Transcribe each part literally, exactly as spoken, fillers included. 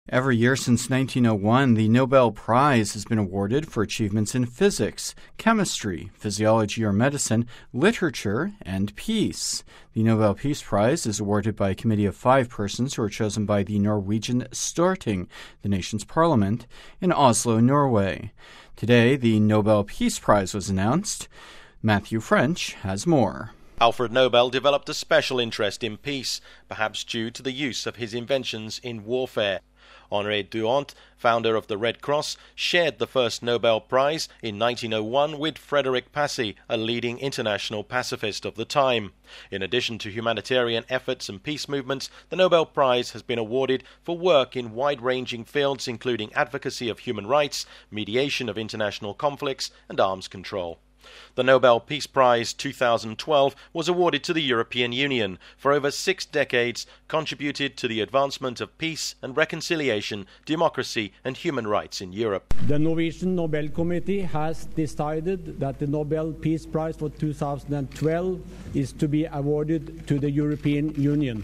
Every year since nineteen oh one, the Nobel Prize has been awarded for achievements in physics, chemistry, physiology or medicine, literature, and peace. The Nobel Peace Prize is awarded by a committee of five persons who are chosen by the Norwegian Storting, the nation's parliament, in Oslo, Norway. Today, the Nobel Peace Prize was announced. Matthew French has more. Alfred Nobel developed a special interest in peace, perhaps due to the use of his inventions in warfare. Henri Dunant, founder of the Red Cross, shared the first Nobel Prize in nineteen oh one with Frederick Passy, a leading international pacifist of the time. In addition to humanitarian efforts and peace movements, the Nobel Prize has been awarded for work in wide-ranging fields including advocacy of human rights, mediation of international conflicts, and arms control. The Nobel Peace Prize two thousand twelve was awarded to the European Union for over six decades, contributed to the advancement of peace and reconciliation, democracy and human rights in Europe. The Norwegian Nobel Committee has decided that the Nobel Peace Prize for two thousand twelve is to be awarded to the European Union.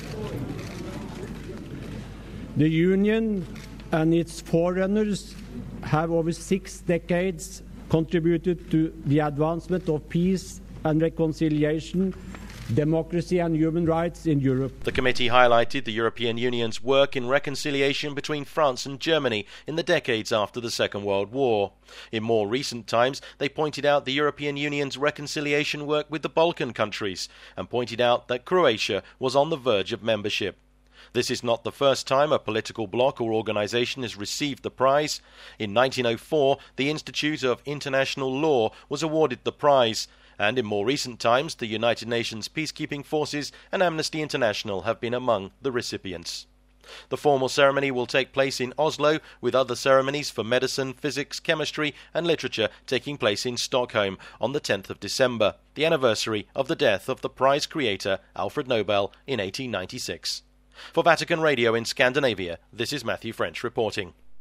The Union and its forerunners have over six decades contributed to the advancement of peace and reconciliation, democracy and human rights in Europe. The committee highlighted the European Union's work in reconciliation between France and Germany in the decades after the Second World War. In more recent times, they pointed out the European Union's reconciliation work with the Balkan countries and pointed out that Croatia was on the verge of membership. This is not the first time a political bloc or organisation has received the prize. In nineteen oh four, the Institute of International Law was awarded the prize, and in more recent times, the United Nations Peacekeeping Forces and Amnesty International have been among the recipients. The formal ceremony will take place in Oslo, with other ceremonies for medicine, physics, chemistry and literature taking place in Stockholm on the tenth of December, the anniversary of the death of the prize creator Alfred Nobel in eighteen ninety-six. For Vatican Radio in Scandinavia, this is Matthew French reporting.